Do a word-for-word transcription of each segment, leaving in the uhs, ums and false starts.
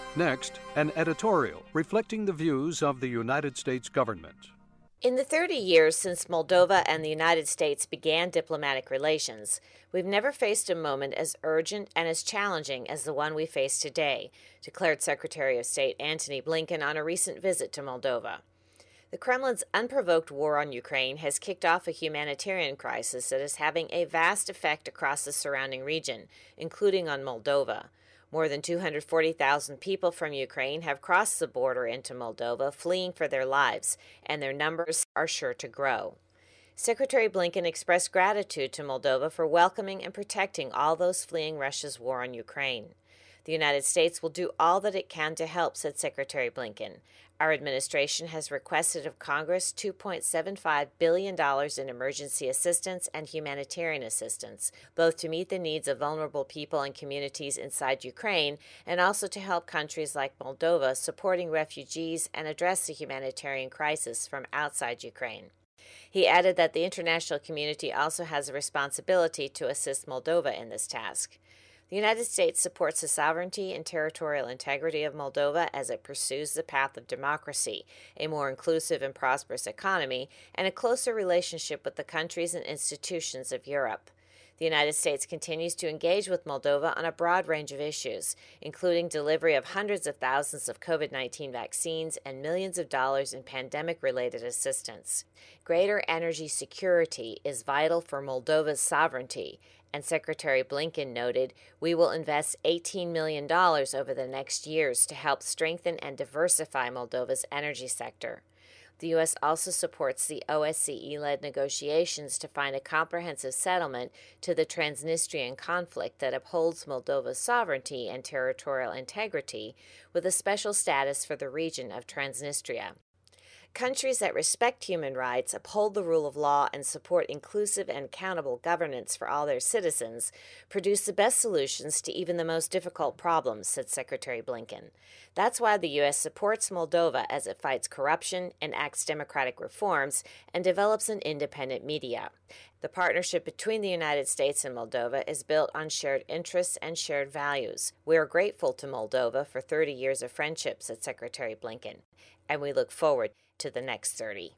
Next, an editorial reflecting the views of the United States government. In the thirty years since Moldova and the United States began diplomatic relations, we've never faced a moment as urgent and as challenging as the one we face today, declared Secretary of State Antony Blinken on a recent visit to Moldova. The Kremlin's unprovoked war on Ukraine has kicked off a humanitarian crisis that is having a vast effect across the surrounding region, including on Moldova. More than two hundred forty thousand people from Ukraine have crossed the border into Moldova, fleeing for their lives, and their numbers are sure to grow. Secretary Blinken expressed gratitude to Moldova for welcoming and protecting all those fleeing Russia's war on Ukraine. The United States will do all that it can to help, said Secretary Blinken. Our administration has requested of Congress two point seven five billion dollars in emergency assistance and humanitarian assistance, both to meet the needs of vulnerable people and communities inside Ukraine and also to help countries like Moldova supporting refugees and address the humanitarian crisis from outside Ukraine. He added that the international community also has a responsibility to assist Moldova in this task. The United States supports the sovereignty and territorial integrity of Moldova as it pursues the path of democracy, a more inclusive and prosperous economy, and a closer relationship with the countries and institutions of Europe. The United States continues to engage with Moldova on a broad range of issues, including delivery of hundreds of thousands of COVID nineteen vaccines and millions of dollars in pandemic-related assistance. Greater energy security is vital for Moldova's sovereignty, and Secretary Blinken noted, "We will invest eighteen million dollars over the next years to help strengthen and diversify Moldova's energy sector." The U S also supports the O S C E-led negotiations to find a comprehensive settlement to the Transnistrian conflict that upholds Moldova's sovereignty and territorial integrity, with a special status for the region of Transnistria. Countries that respect human rights, uphold the rule of law, and support inclusive and accountable governance for all their citizens produce the best solutions to even the most difficult problems, said Secretary Blinken. That's why the U S supports Moldova as it fights corruption, enacts democratic reforms, and develops an independent media. The partnership between the United States and Moldova is built on shared interests and shared values. We are grateful to Moldova for thirty years of friendship, said Secretary Blinken, and we look forward to the next thirty.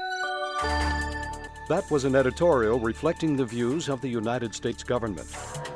That was an editorial reflecting the views of the United States government.